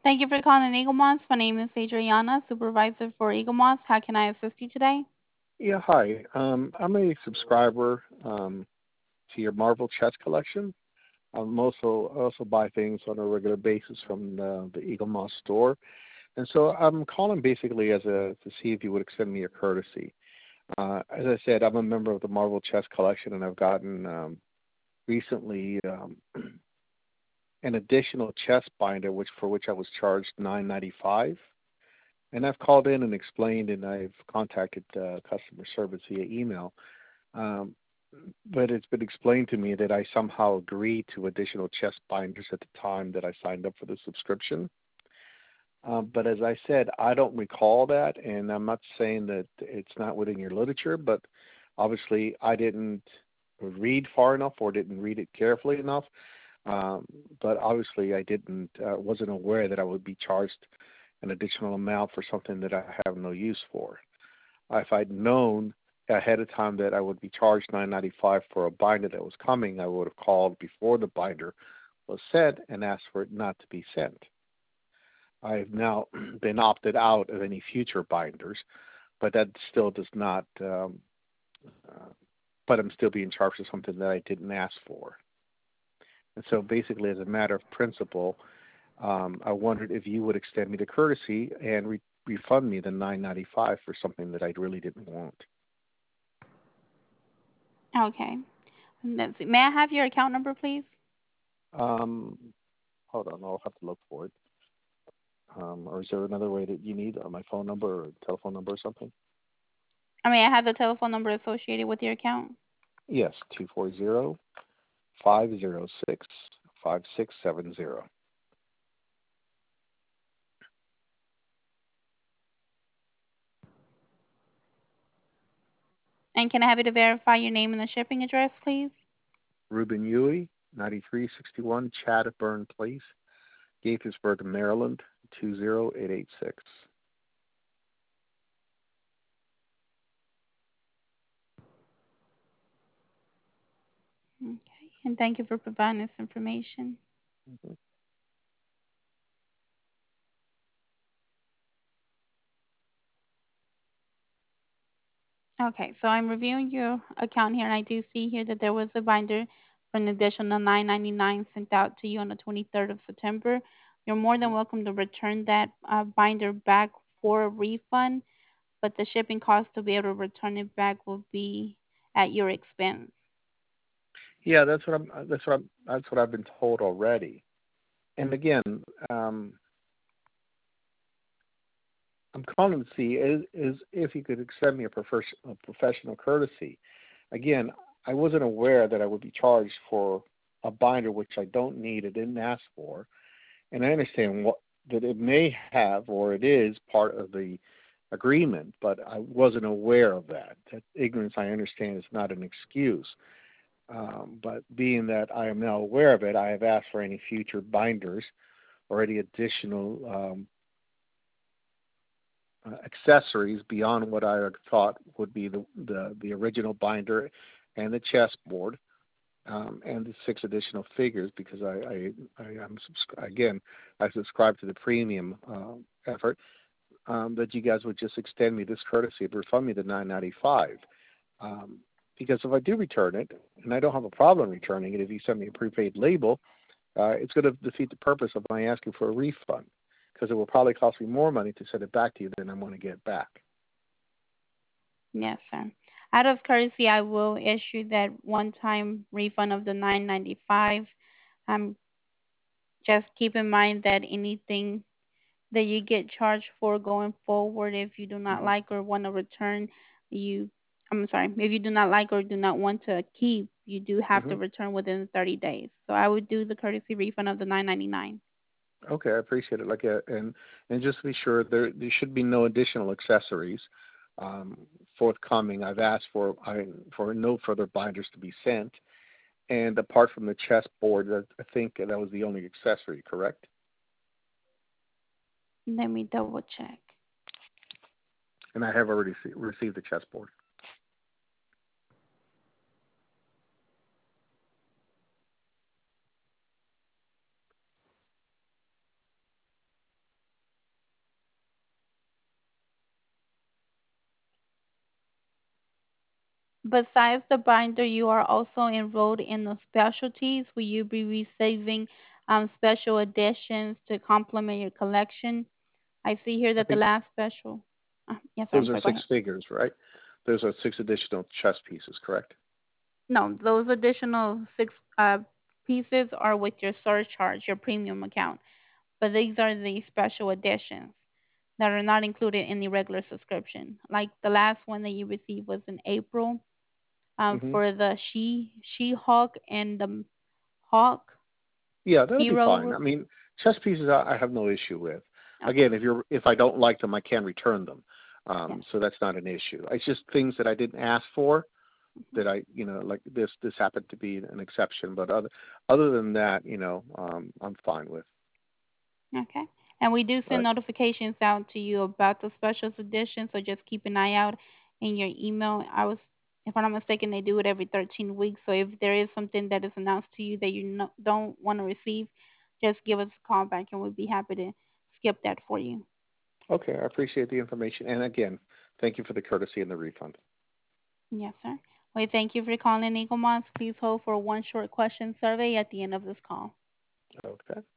Thank you for calling Eagle Moss. My name is Adriana, supervisor for Eagle Moss. How can I assist you today? Yeah, hi. I'm a subscriber to your Marvel chess collection. I also buy things on a regular basis from the Eagle Moss store, and so I'm calling basically to see if you would extend me a courtesy. As I said, I'm a member of the Marvel chess collection, and I've gotten recently an additional chess binder, which I was charged $9.95. And I've called in and explained, and I've contacted customer service via email. Um, but it's been explained to me that I somehow agreed to additional chest binders at the time that I signed up for the subscription. But as I said, I don't recall that, and I'm not saying that it's not within your literature, but obviously I didn't read far enough or didn't read it carefully enough. Um, but obviously I didn't wasn't aware that I would be charged an additional amount for something that I have no use for. If I'd known ahead of time that I would be charged $9.95 for a binder that was coming, I would have called before the binder was sent and asked for it not to be sent. I've now been opted out of any future binders, but that still does not. Uh, but I'm still being charged for something that I didn't ask for. And so, basically, as a matter of principle, I wondered if you would extend me the courtesy and refund me the $9.95 for something that I really didn't want. Okay. Let's see. May I have your account number, please? Um, Hold on, I'll have to look for it. Or is there another way that you need my phone number or telephone number or something? I mean, I have the telephone number associated with your account. Yes, 240-506-5670. And can I have you to verify your name and the shipping address, please? Ruben Huey, 9361 Chadburn Place, Gaithersburg, Maryland, 20886. Okay. And thank you for providing this information. Mm-hmm. Okay, so I'm reviewing your account here, and I do see here that there was a binder for an additional 9.99 sent out to you on the 23rd of September. You're more than welcome to return that binder back for a refund, but the shipping cost to be able to return it back will be at your expense. Yeah, that's what I've been told already. And again, um, I'm calling to see is if you could extend me a professional courtesy. Again, I wasn't aware that I would be charged for a binder which I don't need, I didn't ask for, and I understand that it may have or it is part of the agreement, but I wasn't aware of that. That ignorance, I understand, is not an excuse. But being that I am now aware of it, I have asked for any future binders or any additional accessories beyond what I thought would be the original binder and the chessboard and the six additional figures because again I subscribe to the premium effort that you guys would just extend me this courtesy of refund me the $9.95 because if I do return it and I don't have a problem returning it if you send me a prepaid label it's going to defeat the purpose of my asking for a refund because it will probably cost me more money to send it back to you than I want to get back. Yes, sir. Out of courtesy, I will issue that one-time refund of the 9.95. Um, just keep in mind that anything that you get charged for going forward, if you do not Hmm. like or want to return, you, I'm sorry, if you do not like or do not want to keep, you do have Hmm. to return within 30 days. So I would do the courtesy refund of the 9.99. Okay, I appreciate it. And just to be sure, there should be no additional accessories um, forthcoming. I've asked for no further binders to be sent, and apart from the chessboard, I think that was the only accessory. Correct? Let me double check. And I have already received the chessboard. Besides the binder, you are also enrolled in the specialties. Will you be receiving special editions to complement your collection? I see here I that the think last special. Yes, sir. I'm those are sorry. Go six ahead. figures, right? Those are six additional chess pieces, correct? No, those additional six pieces are with your surcharge, your premium account. But these are the special editions that are not included in the regular subscription. Like the last one that you received was in April Hmm. for the She-Hulk and the Hawk Yeah, that'll be fine. Hero. I mean, chess pieces I have no issue with. Okay. Again, if I don't like them, I can return them. Yes. So that's not an issue. It's just things that I didn't ask for that Hmm. like this happened to be an exception. But other than that, I'm fine with. Okay. And we do All send right. notifications out to you about the specials edition, so just keep an eye out in your email. If I'm not mistaken, they do it every 13 weeks. So if there is something that is announced to you that you don't want to receive, just give us a call back and we'll be happy to skip that for you. Okay, I appreciate the information. And again, thank you for the courtesy and the refund. Yes, sir. We thank you for calling Eagle Moss. Please hold for one short question survey at the end of this call. Okay.